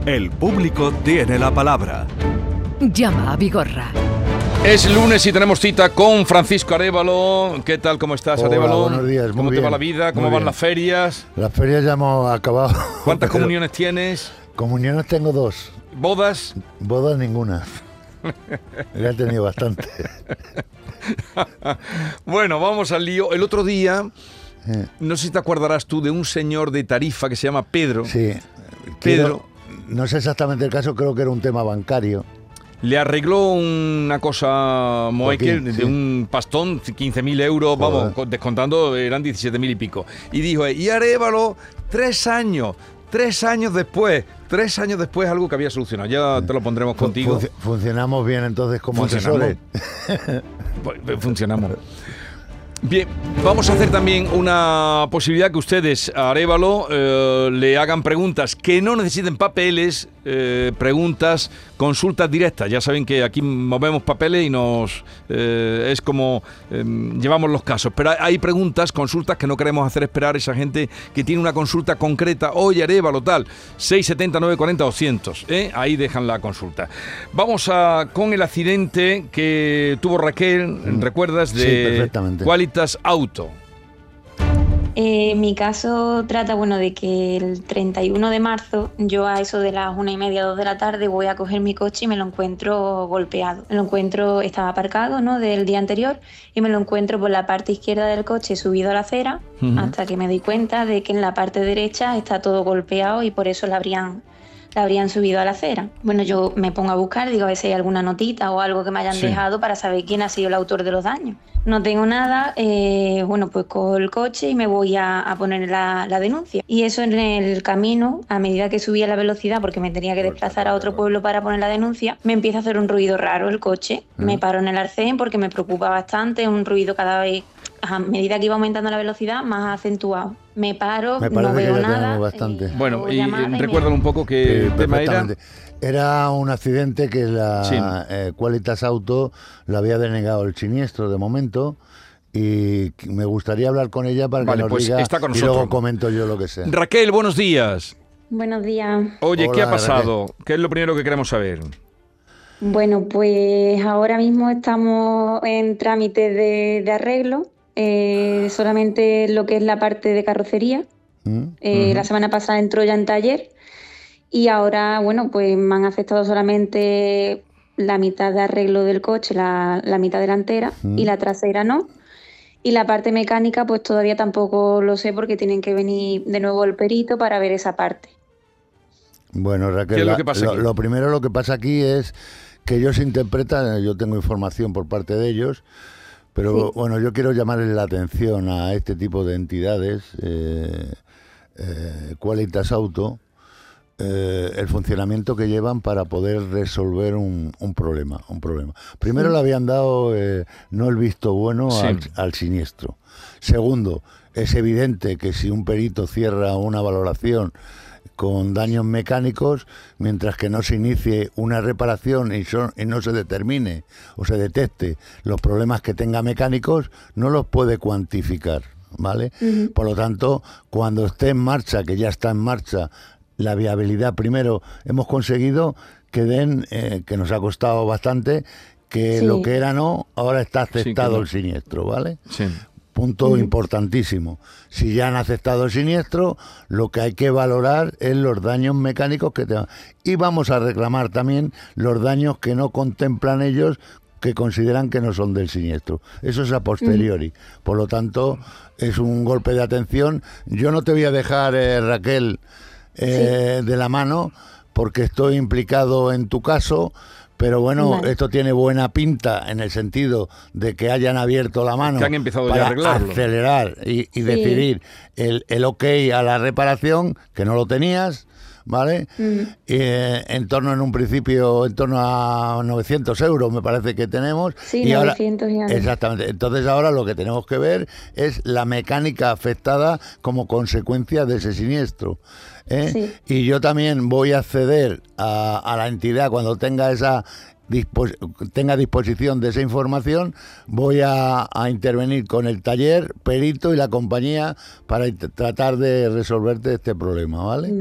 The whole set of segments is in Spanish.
El público tiene la palabra. Llama a Vigorra. Es lunes y tenemos cita con Francisco Arévalo. ¿Qué tal? ¿Cómo estás, Arévalo? Buenos días. ¿Cómo te va la vida? ¿Cómo van las ferias? Las ferias ya hemos acabado. ¿Cuántas comuniones tienes? Comuniones tengo 2. ¿Bodas? Bodas ninguna. Ya he tenido bastante. Bueno, vamos al lío. El otro día, no sé si te acordarás tú de un señor de Tarifa que se llama Pedro. Sí. Pedro. No sé exactamente el caso, creo que era un tema bancario. Le arregló una cosa Moekel de un pastón, 15.000 euros, Joder. vamos, descontando eran 17.000 y pico. Y dijo, y Arévalo, 3 años después, algo que había solucionado. Ya te lo pondremos contigo. Funcionamos bien entonces como Funcionamos. asesores. Pues funcionamos. Bien, vamos a hacer también una posibilidad que ustedes a Arévalo le hagan preguntas que no necesiten papeles, preguntas, consultas directas. Ya saben que aquí movemos papeles y nos es como llevamos los casos. Pero hay preguntas, consultas que no queremos hacer esperar a esa gente que tiene una consulta concreta. Oye, Arévalo, tal, 670 940 200. Ahí dejan la consulta. Vamos con el accidente que tuvo Raquel, ¿recuerdas? Sí, perfectamente. Qualitas Auto. Mi caso trata, de que el 31 de marzo, yo a eso de las 1:30, 2 de la tarde, voy a coger mi coche y me lo encuentro golpeado. Estaba aparcado, ¿no?, del día anterior, y me lo encuentro por la parte izquierda del coche subido a la acera, hasta que me doy cuenta de que en la parte derecha está todo golpeado y por eso la habrían subido a la acera. Bueno, yo me pongo a buscar, digo a ver si hay alguna notita o algo que me hayan dejado para saber quién ha sido el autor de los daños. No tengo nada, pues cojo el coche y me voy a poner la denuncia. Y eso en el camino, a medida que subía la velocidad, porque me tenía que desplazar a otro pueblo para poner la denuncia, me empieza a hacer un ruido raro el coche. Me paro en el arcén porque me preocupa bastante, un ruido cada vez, a medida que iba aumentando la velocidad, más acentuado. Me paro, no veo nada. Bueno, y recuerdan un poco que el tema era... Era un accidente que la Qualitas Auto le había denegado el siniestro de momento, y me gustaría hablar con ella para que nos diga, está con y nosotros. luego comento yo lo que sé. Raquel, buenos días. Buenos días. Oye, Hola, ¿qué ha pasado? Raquel. ¿Qué es lo primero que queremos saber? Bueno, pues ahora mismo estamos en trámite de arreglo, solamente lo que es la parte de carrocería. La semana pasada entró ya en taller y ahora, pues me han aceptado solamente la mitad de arreglo del coche, la mitad delantera, y la trasera no. Y la parte mecánica pues todavía tampoco lo sé porque tienen que venir de nuevo el perito para ver esa parte. Bueno, Raquel, ¿Qué es lo que pasa aquí? lo primero lo que pasa aquí es que ellos interpretan, yo tengo información por parte de ellos, pero bueno, yo quiero llamarles la atención a este tipo de entidades, Qualitas Auto, el funcionamiento que llevan para poder resolver un problema. Primero le habían dado no el visto bueno al siniestro. Segundo, es evidente que si un perito cierra una valoración con daños mecánicos, mientras que no se inicie una reparación y no se determine o se detecte los problemas que tenga mecánicos, no los puede cuantificar, ¿vale? Por lo tanto, cuando esté en marcha, que ya está en marcha, la viabilidad, primero hemos conseguido que den, que nos ha costado bastante, que lo que era no, ahora está aceptado el siniestro, ¿vale? Sí. Punto importantísimo. Si ya han aceptado el siniestro, lo que hay que valorar es los daños mecánicos que tengan. Y vamos a reclamar también los daños que no contemplan ellos, que consideran que no son del siniestro. Eso es a posteriori. Por lo tanto, es un golpe de atención. Yo no te voy a dejar, Raquel, de la mano, porque estoy implicado en tu caso, pero bueno, esto tiene buena pinta en el sentido de que hayan abierto la mano, que han empezado para ya a arreglarlo, acelerar y decidir el ok a la reparación, que no lo tenías, ¿vale? En un principio, en torno a 900 euros me parece que tenemos. Sí, y 900 ahora, y algo. exactamente. Entonces ahora lo que tenemos que ver es la mecánica afectada como consecuencia de ese siniestro. Y yo también voy a acceder a la entidad cuando tenga tenga disposición de esa información. Voy a intervenir con el taller, perito y la compañía para tratar de resolverte este problema, ¿vale? Vale.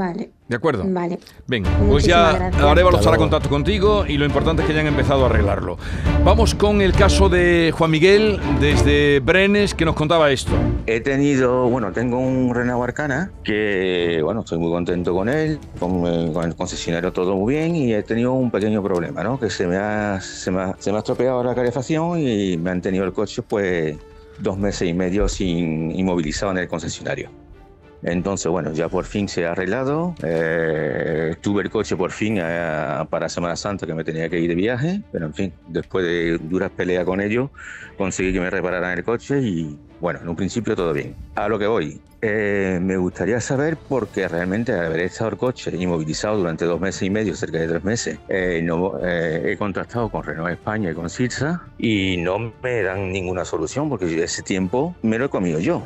¿De acuerdo? Vale. Venga, pues Muchísimas ya gracias. Arévalo Hasta estará en luego. contacto contigo y lo importante es que ya han empezado a arreglarlo. Vamos con el caso de Juan Miguel desde Brenes, que nos contaba esto. Tengo un Renault Arcana que, estoy muy contento con él, con el concesionario todo muy bien, y he tenido un pequeño problema, ¿no? Que se me ha estropeado la calefacción y me han tenido el coche, pues, 2 meses y medio sin inmovilizado en el concesionario. Entonces, ya por fin se ha arreglado. Tuve el coche por fin para Semana Santa, que me tenía que ir de viaje, pero en fin, después de duras peleas con ellos, conseguí que me repararan el coche y, en un principio todo bien. A lo que voy, me gustaría saber, porque realmente al haber estado el coche inmovilizado durante 2 meses y medio, cerca de 3 meses, he contactado con Renault España y con Cirsa y no me dan ninguna solución, porque ese tiempo me lo he comido yo.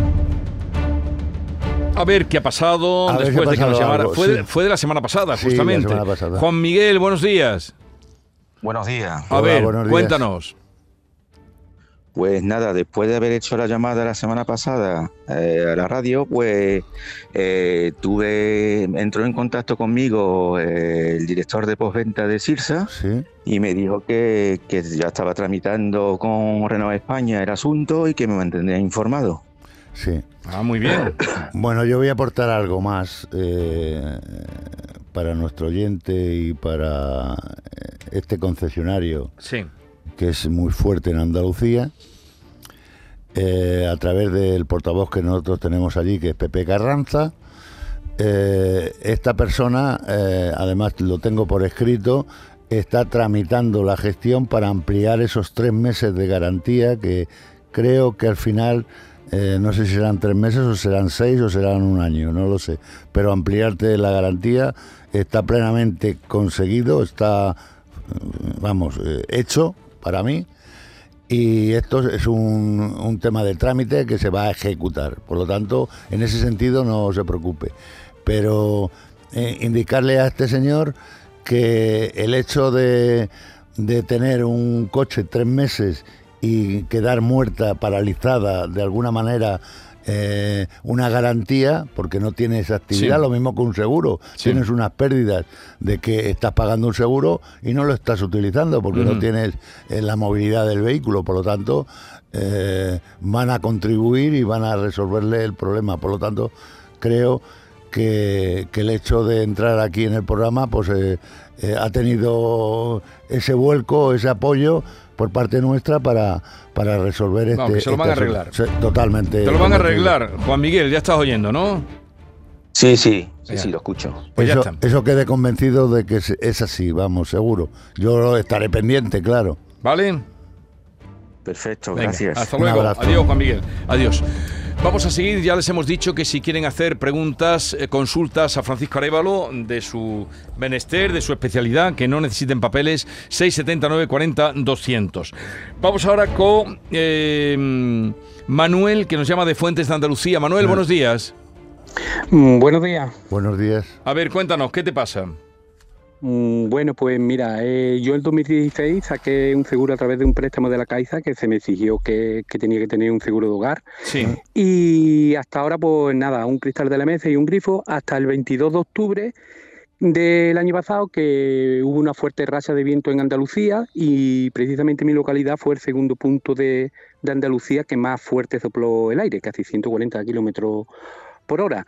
A ver qué ha pasado A ver después si ha de que nos pasado llamara. algo, Fue, sí. fue de la semana pasada, Sí, justamente. la semana pasada. Juan Miguel, buenos días. Buenos días. A Hola, ver, buenos días. cuéntanos. Pues nada, después de haber hecho la llamada la semana pasada a la radio, entró en contacto conmigo el director de postventa de Cirsa Sí. y me dijo que ya estaba tramitando con Renault España el asunto y que me mantendría informado. Sí. Ah, muy bien. Bueno, yo voy a aportar algo más para nuestro oyente y para este concesionario Sí. que es muy fuerte en Andalucía, a través del portavoz que nosotros tenemos allí, que es Pepe Carranza. Esta persona, además lo tengo por escrito, está tramitando la gestión para ampliar esos 3 meses de garantía, que creo que al final, no sé si serán 3 meses o serán 6 o serán 1 año, no lo sé, pero ampliarte la garantía está plenamente conseguido, está, hecho para mí, y esto es un tema de trámite que se va a ejecutar, por lo tanto, en ese sentido no se preocupe, pero indicarle a este señor que el hecho de tener un coche 3 meses y quedar muerta, paralizada de alguna manera, una garantía, porque no tienes actividad, Sí. lo mismo que un seguro, Sí. tienes unas pérdidas de que estás pagando un seguro y no lo estás utilizando porque no tienes la movilidad del vehículo, por lo tanto van a contribuir y van a resolverle el problema, por lo tanto creo que el hecho de entrar aquí en el programa pues ha tenido ese vuelco, ese apoyo por parte nuestra para resolver Vamos, que se lo van a asunto. arreglar. Sí, totalmente. Te lo van a convencido. arreglar. Juan Miguel, ya estás oyendo, ¿no? Sí, Venga. lo escucho. Pues ya Eso, está. eso quede convencido de que es así, vamos, seguro. Yo estaré pendiente, claro. ¿Vale? Perfecto, Venga, gracias. hasta Un luego. abrazo. Adiós, Juan Miguel. Adiós. Vamos a seguir, ya les hemos dicho que si quieren hacer preguntas, consultas a Francisco Arévalo de su menester, de su especialidad, que no necesiten papeles, 679 40 200. Vamos ahora con Manuel, que nos llama de Fuentes de Andalucía. Manuel, buenos días. Buenos días. Buenos días. A ver, cuéntanos, ¿qué te pasa? Bueno, pues mira, yo en 2016 saqué un seguro a través de un préstamo de la Caixa que se me exigió que tenía que tener un seguro de hogar. Sí. Y hasta ahora, pues nada, un cristal de la mesa y un grifo hasta el 22 de octubre del año pasado, que hubo una fuerte racha de viento en Andalucía y precisamente mi localidad fue el segundo punto de Andalucía que más fuerte sopló el aire, casi 140 kilómetros por hora.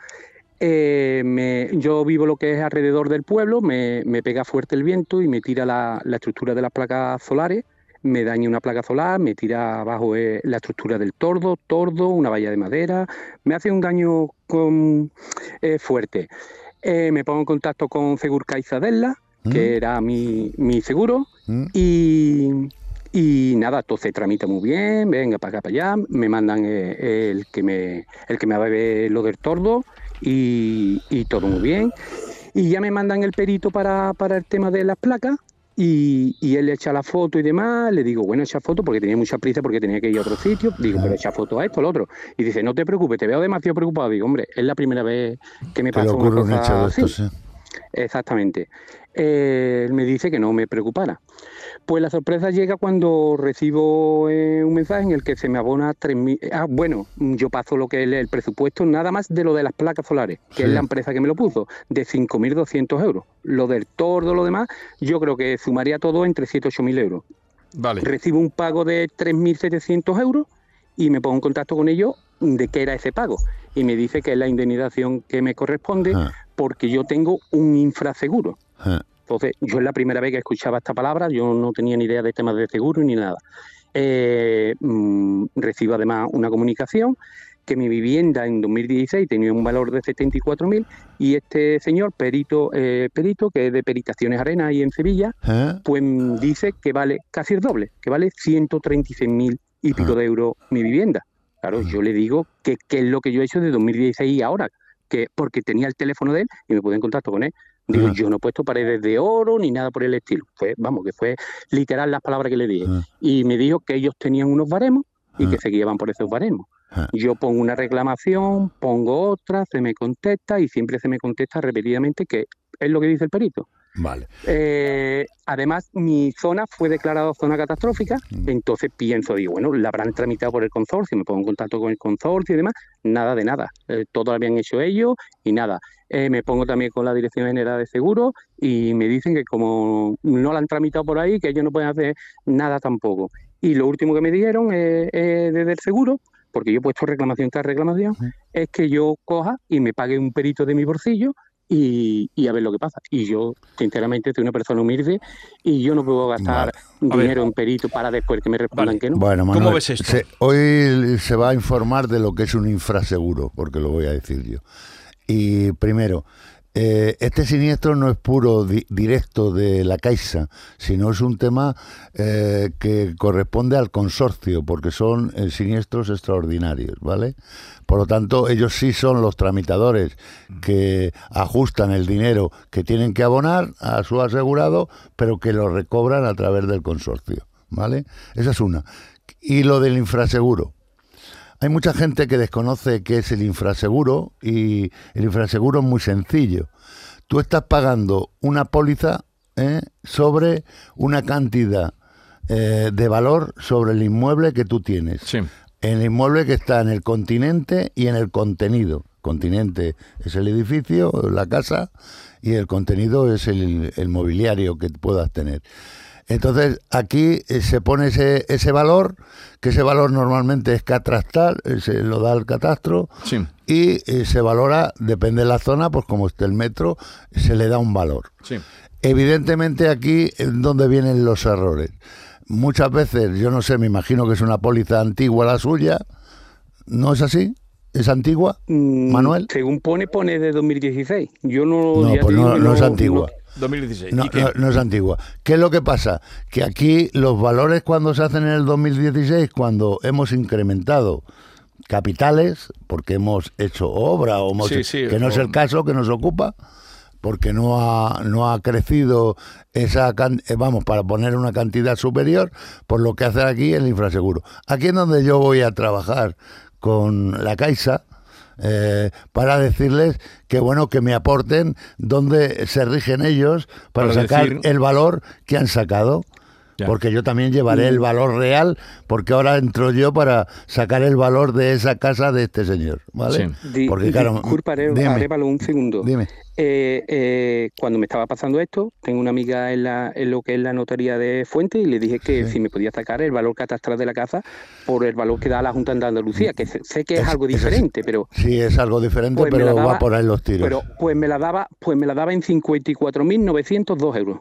Yo vivo lo que es alrededor del pueblo, me pega fuerte el viento y me tira la estructura de las placas solares, me daña una placa solar, me tira abajo la estructura del tordo, una valla de madera, me hace un daño fuerte. Me pongo en contacto con Segur Caixa Della, que era mi seguro, y nada, todo se tramita muy bien, venga para acá, para allá, me mandan el que me va a ver lo del tordo y todo muy bien. Y ya me mandan el perito para el tema de las placas y él le echa la foto y demás, le digo, bueno, echa foto porque tenía mucha prisa porque tenía que ir a otro sitio, digo, pero echa foto a esto, al otro. Y dice, no te preocupes, te veo demasiado preocupado. Digo, hombre, es la primera vez que me Que le pasa una ocurre un cosa hecho de así. esto, sí. Exactamente. él me dice que no me preocupara. Pues la sorpresa llega cuando recibo un mensaje en el que se me abona 3.000... bueno, yo paso lo que es el presupuesto, nada más de lo de las placas solares, que es la empresa que me lo puso, de 5.200 euros. Lo del tordo, lo demás, yo creo que sumaría todo entre 7.000 y 8.000 euros. Vale. Recibo un pago de 3.700 euros y me pongo en contacto con ellos de qué era ese pago. Y me dice que es la indemnización que me corresponde porque yo tengo un infraseguro. Entonces, yo es la primera vez que escuchaba esta palabra, yo no tenía ni idea de temas de seguro ni nada. Recibo además una comunicación que mi vivienda en 2016 tenía un valor de 74.000 y este señor, perito, que es de Peritaciones Arena ahí en Sevilla, pues dice que vale casi el doble, que vale 136.000 y pico de euros mi vivienda. Claro, yo le digo que es lo que yo he hecho de 2016 y ahora, que porque tenía el teléfono de él y me puse en contacto con él. Digo, yo no he puesto paredes de oro ni nada por el estilo. Fue literal las palabras que le dije. Y me dijo que ellos tenían unos baremos y que se guiaban por esos baremos. Yo pongo una reclamación, pongo otra, se me contesta y siempre se me contesta repetidamente que es lo que dice el perito. Vale. Además, mi zona fue declarada zona catastrófica, entonces digo, bueno, la habrán tramitado por el consorcio, me pongo en contacto con el consorcio y demás, nada de nada, todo lo habían hecho ellos y nada. Me pongo también con la Dirección General de Seguros y me dicen que como no la han tramitado por ahí, que ellos no pueden hacer nada tampoco. Y lo último que me dijeron desde el seguro, porque yo he puesto reclamación tras reclamación, es que yo coja y me pague un perito de mi bolsillo y a ver lo que pasa. Y yo, sinceramente, soy una persona humilde y yo no puedo gastar dinero en perito para después que me respondan que no. Bueno, Manuel, ¿cómo ves esto? Hoy se va a informar de lo que es un infraseguro, porque lo voy a decir yo. Y primero, este siniestro no es puro directo de la Caixa, sino es un tema que corresponde al consorcio, porque son siniestros extraordinarios, ¿vale? Por lo tanto, ellos sí son los tramitadores que ajustan el dinero que tienen que abonar a su asegurado, pero que lo recobran a través del consorcio, ¿vale? Esa es una. Y lo del infraseguro. Hay mucha gente que desconoce qué es el infraseguro y el infraseguro es muy sencillo. Tú estás pagando una póliza sobre una cantidad de valor sobre el inmueble que tú tienes. Sí. El inmueble que está en el continente y en el contenido. Continente es el edificio, la casa, y el contenido es el mobiliario que puedas tener. Entonces, aquí se pone ese valor, que ese valor normalmente es catastral, se lo da el catastro, y se valora, depende de la zona, pues como esté el metro, se le da un valor. Sí. Evidentemente aquí es donde vienen los errores. Muchas veces, yo no sé, me imagino que es una póliza antigua la suya, ¿no es así? ¿Es antigua, Manuel? Según pone de 2016. Yo no... pues no es antigua. 2016. No es antigua. ¿Qué es lo que pasa? Que aquí los valores cuando se hacen en el 2016, cuando hemos incrementado capitales, porque hemos hecho obra, o que no es el caso que nos ocupa, porque no ha crecido para poner una cantidad superior, por lo que hace aquí el infraseguro. Aquí es donde yo voy a trabajar con la Caixa, para decirles que que me aporten dónde se rigen ellos para sacar el valor que han sacado. Ya. Porque yo también llevaré el valor real, porque ahora entro yo para sacar el valor de esa casa de este señor, ¿vale? Sí. Porque claro, disculpa, Arévalo, un segundo. Dime. Cuando me estaba pasando esto, tengo una amiga en lo que es la notaría de Fuente y le dije que si me podía sacar el valor catastral de la casa por el valor que da la Junta de Andalucía, que sé que es algo diferente, pero... Sí, es algo diferente, pues pero va por ahí los tiros. Pero pues me la daba en 54.902 euros.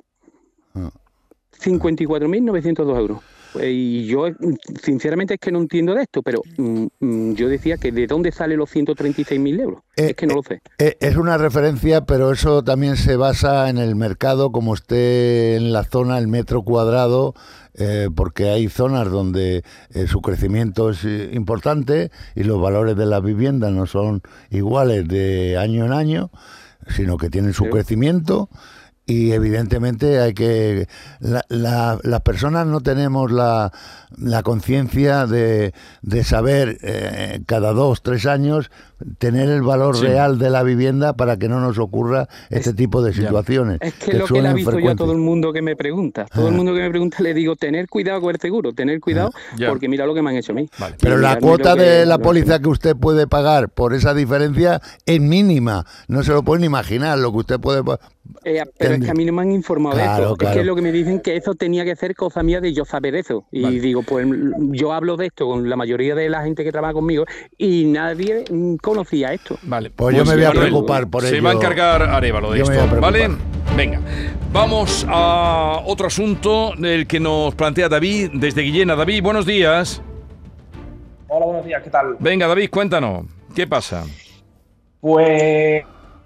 54.902 euros. Y yo, sinceramente, es que no entiendo de esto, pero yo decía que ¿de dónde salen los 136.000 euros? Es que no lo sé. Es una referencia, pero eso también se basa en el mercado, como esté en la zona, el metro cuadrado, porque hay zonas donde su crecimiento es importante y los valores de las viviendas no son iguales de año en año, sino que tienen su crecimiento. y evidentemente hay que... las personas no tenemos la conciencia de saber cada 2, 3 años tener el valor real de la vivienda para que no nos ocurra este tipo de situaciones. Es que lo que le aviso yo a todo el mundo que me pregunta. Todo el mundo que me pregunta le digo, tener cuidado con el seguro, tener cuidado, porque mira lo que me han hecho a mí. Vale. Pero la cuota de la póliza que usted puede pagar por esa diferencia es mínima. No se lo pueden imaginar lo que usted puede... pero es que a mí no me han informado de eso. Es que es lo que me dicen, que eso tenía que ser cosa mía de yo saber eso. Y digo, pues yo hablo de esto con la mayoría de la gente que trabaja conmigo y nadie conocía esto. Vale. Pues yo me voy a preocupar por ello. Se va a encargar Arévalo de esto, ¿vale? Venga, vamos a otro asunto del que nos plantea David desde Guillena. David, buenos días. Hola, buenos días, ¿qué tal? Venga, David, cuéntanos, ¿qué pasa? Pues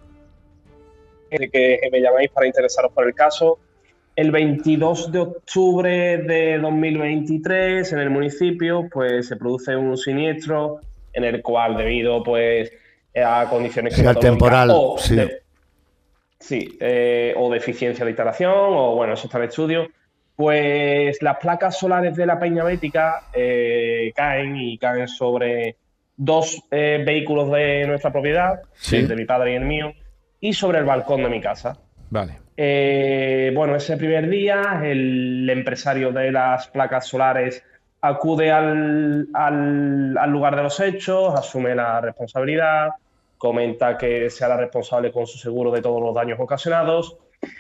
que me llamáis para interesaros por el caso. El 22 de octubre de 2023 en el municipio pues se produce un siniestro en el cual debido pues a condiciones temporal, o deficiencia de instalación o bueno, eso está en estudio, pues las placas solares de la Peña Bética caen sobre 2 vehículos de nuestra propiedad, de mi padre y el mío, y sobre el balcón de mi casa. Vale. Bueno, ese primer día el empresario de las placas solares acude al lugar de los hechos, asume la responsabilidad, comenta que se hará responsable con su seguro de todos los daños ocasionados.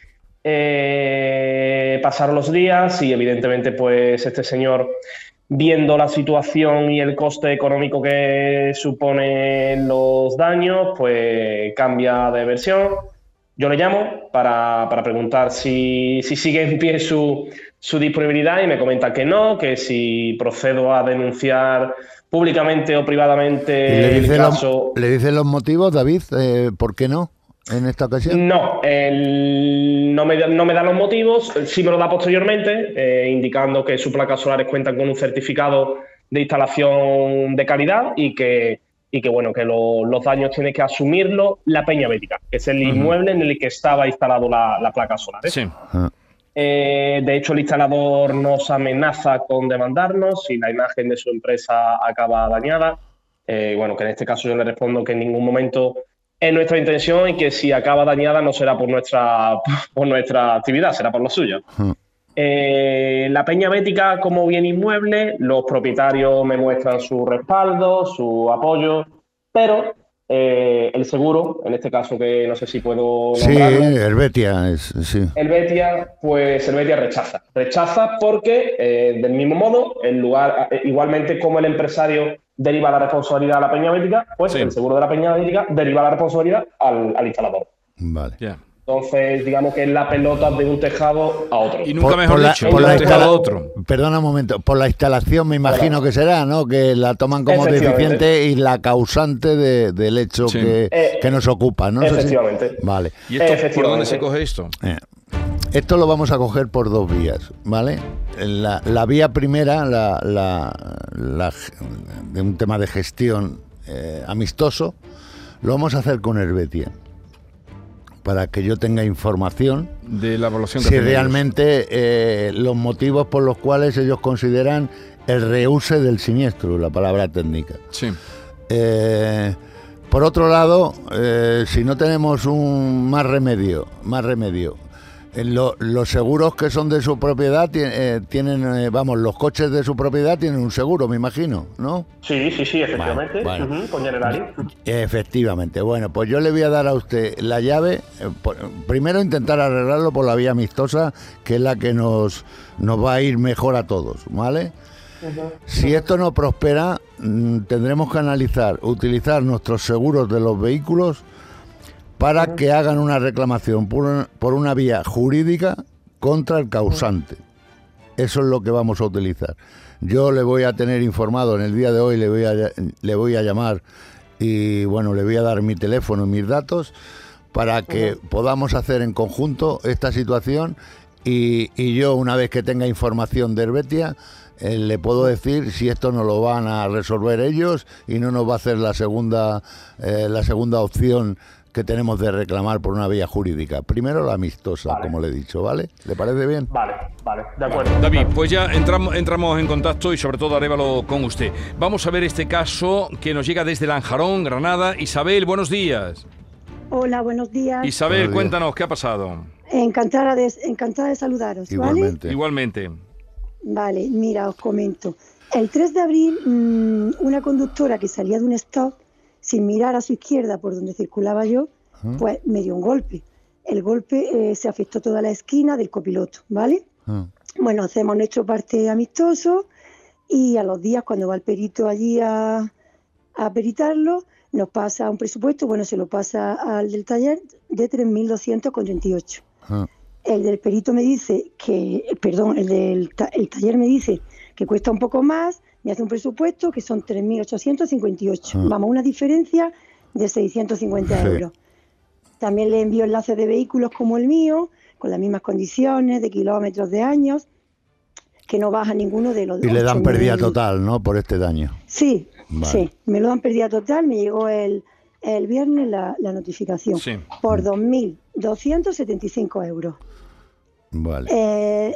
Pasaron los días y evidentemente pues este señor, viendo la situación y el coste económico que suponen los daños, pues cambia de versión. Yo le llamo para preguntar si sigue en pie su disponibilidad y me comenta que no, que si procedo a denunciar públicamente o privadamente el caso. ¿Le dicen los motivos, David? ¿Por qué no en esta ocasión? No, no me da los motivos, sí me lo da posteriormente, indicando que sus placas solares cuentan con un certificado de instalación de calidad y que bueno, que los daños tiene que asumirlo la Peña Bética, que es el inmueble en el que estaba instalado la placa solar. Sí. De hecho, el instalador nos amenaza con demandarnos si la imagen de su empresa acaba dañada. Bueno, que en este caso yo le respondo que en ningún momento es nuestra intención y que si acaba dañada no será por nuestra actividad, será por lo suyo. La Peña Bética como bien inmueble, los propietarios me muestran su respaldo, su apoyo, pero el seguro, en este caso que no sé si puedo nombrarlo. Sí, Helvetia. Sí. Helvetia rechaza porque del mismo modo, el lugar, igualmente como el empresario deriva la responsabilidad a la Peña Bética, pues el seguro de la Peña Bética deriva la responsabilidad al instalador. Vale. Yeah. Entonces, digamos que es la pelota de un tejado a otro. Y nunca mejor dicho, por un tejado a otro. Perdona un momento, por la instalación me imagino que será, ¿no? Que la toman como deficiente y la causante del hecho que nos ocupa, ¿no? Efectivamente. Vale. ¿Y esto por dónde se coge esto? Esto lo vamos a coger por 2 vías, ¿vale? La vía primera, de un tema de gestión amistoso, lo vamos a hacer con Helvetia, para que yo tenga información de la evaluación que si realmente los motivos por los cuales ellos consideran el reuse del siniestro, la palabra técnica. Sí. Por otro lado, si no tenemos más remedio, los seguros que son de su propiedad tienen, los coches de su propiedad tienen un seguro, me imagino, ¿no? Sí, efectivamente. Bueno. Con Generali. Efectivamente. Bueno, pues yo le voy a dar a usted la llave. Primero intentar arreglarlo por la vía amistosa, que es la que nos va a ir mejor a todos, ¿vale? Si esto no prospera, tendremos que utilizar nuestros seguros de los vehículos para que hagan una reclamación por una vía jurídica contra el causante. Eso es lo que vamos a utilizar. Yo le voy a tener informado en el día de hoy, le voy a llamar y bueno, le voy a dar mi teléfono y mis datos para que podamos hacer en conjunto esta situación y yo, una vez que tenga información de Helvetia, le puedo decir si esto no lo van a resolver ellos y no nos va a hacer la segunda opción, que tenemos de reclamar por una vía jurídica. Primero la amistosa, como le he dicho, ¿vale? ¿Le parece bien? Vale, de acuerdo. David, pues ya entramos en contacto y sobre todo Arévalo con usted. Vamos a ver este caso que nos llega desde Lanjarón, Granada. Isabel, buenos días. Hola, buenos días. Isabel, Buenos días. Cuéntanos, ¿qué ha pasado? Encantada de saludaros, Igualmente. Igualmente. Vale, mira, os comento. El 3 de abril, una conductora que salía de un stop, sin mirar a su izquierda por donde circulaba yo, pues me dio un golpe. El golpe se afectó toda la esquina del copiloto, ¿vale? Bueno, hacemos nuestro parte amistoso y a los días, cuando va el perito allí a peritarlo, nos pasa un presupuesto, bueno, se lo pasa al del taller, de 3.238. El del perito me dice el taller me dice que cuesta un poco más, me hace un presupuesto que son 3.858. Vamos, una diferencia de 650 euros. También le envío enlaces de vehículos como el mío, con las mismas condiciones, de kilómetros, de años, que no baja ninguno de los... Y le dan pérdida total, ¿no?, por este daño. Sí, vale. Sí, me lo dan pérdida total, me llegó el viernes la notificación, por 2.275 euros. Vale.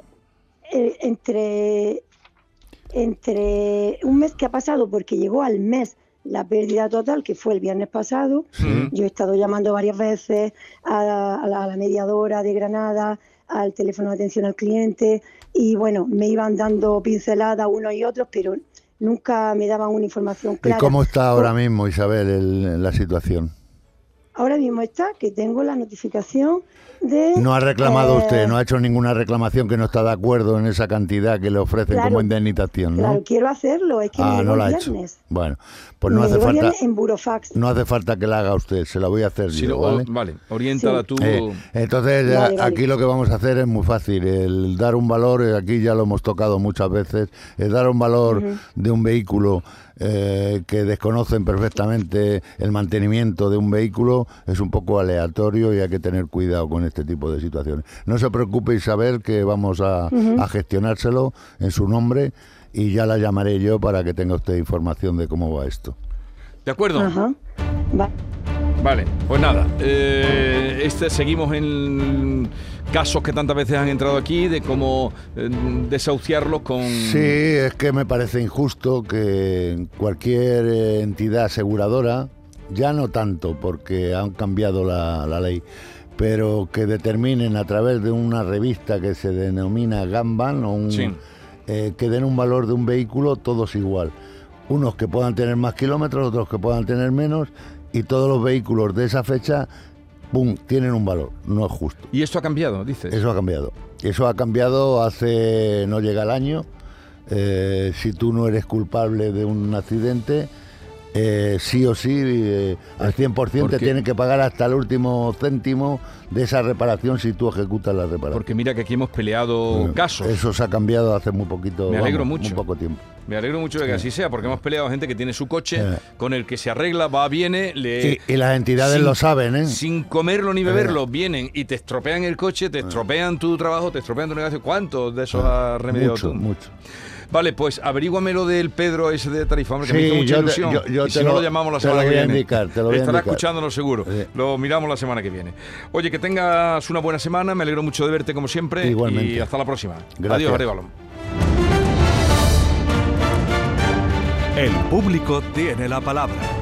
Entre un mes que ha pasado, porque llegó al mes la pérdida total, que fue el viernes pasado, yo he estado llamando varias veces a la mediadora de Granada, al teléfono de atención al cliente, y bueno, me iban dando pinceladas unos y otros, pero nunca me daban una información clara. ¿Y cómo está ahora mismo, Isabel, la situación? Ahora mismo está que tengo la notificación de... No ha reclamado usted, no ha hecho ninguna reclamación, que no está de acuerdo en esa cantidad que le ofrecen como indemnización, ¿no? Claro, quiero hacerlo, es que me llegó el viernes. Bueno, pues no hace falta... en Burofax. No hace falta que la haga usted, se la voy a hacer yo, ¿vale? Vale, oriéntala tú. Entonces, vale. aquí lo que vamos a hacer es muy fácil, el dar un valor, aquí ya lo hemos tocado muchas veces, el dar un valor de un vehículo que desconocen perfectamente el mantenimiento de un vehículo, es un poco aleatorio y hay que tener cuidado con este tipo de situaciones. No se preocupe, Isabel, que vamos a gestionárselo en su nombre y ya la llamaré yo para que tenga usted información de cómo va esto. ¿De acuerdo? Vale, pues nada, seguimos en casos que tantas veces han entrado aquí, de cómo desahuciarlos con... Sí, es que me parece injusto que cualquier entidad aseguradora, ya no tanto porque han cambiado la ley, pero que determinen a través de una revista que se denomina Gamban, que den un valor de un vehículo todos igual. Unos que puedan tener más kilómetros, otros que puedan tener menos, y todos los vehículos de esa fecha, ¡pum!, tienen un valor. No es justo. ¿Y esto ha cambiado, dices? Eso ha cambiado. Eso ha cambiado hace... no llega el año. Si tú no eres culpable de un accidente, sí o sí, al 100% te tienen que pagar hasta el último céntimo de esa reparación si tú ejecutas la reparación. Porque mira que aquí hemos peleado casos. Eso se ha cambiado hace muy poquito. Me alegro mucho. Muy poco tiempo. Me alegro mucho de que así sea, porque hemos peleado gente que tiene su coche, con el que se arregla, va, viene, y las entidades lo saben, ¿eh? Sin comerlo ni beberlo, vienen y te estropean el coche, te estropean tu trabajo, te estropean tu negocio. ¿Cuántos de esos has remediado tú? Mucho. Vale, pues averíguame lo del Pedro ese de Tarifa, hombre, que me hizo mucha ilusión. Y si no lo llamamos la semana que viene. Estará escuchándonos seguro. Lo miramos la semana que viene. Oye, que tengas una buena semana, me alegro mucho de verte como siempre. Igualmente. Y hasta la próxima. Gracias. Adiós, Arévalo. El público tiene la palabra.